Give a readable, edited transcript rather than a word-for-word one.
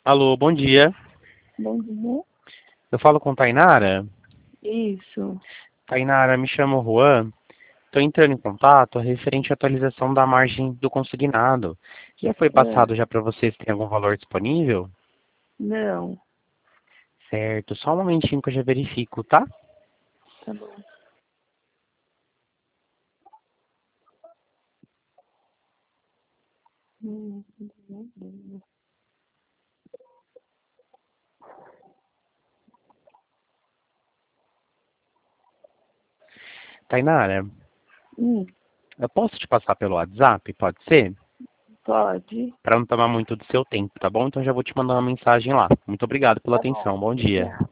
Alô, bom dia. Bom dia. Eu falo com Tainara. Isso. Tainara, me chamo Juan. Estou entrando em contato referente à atualização da margem do consignado. Já foi É, passado já para vocês se tem algum valor disponível? não, Certo, só um momentinho que eu já verifico, tá? tá bom. Hum, Tainara, hum, eu posso te passar pelo WhatsApp, pode ser? pode. Para não tomar muito do seu tempo, tá bom? Então já vou te mandar uma mensagem lá. Muito obrigado pela Tá bom. atenção. Bom dia.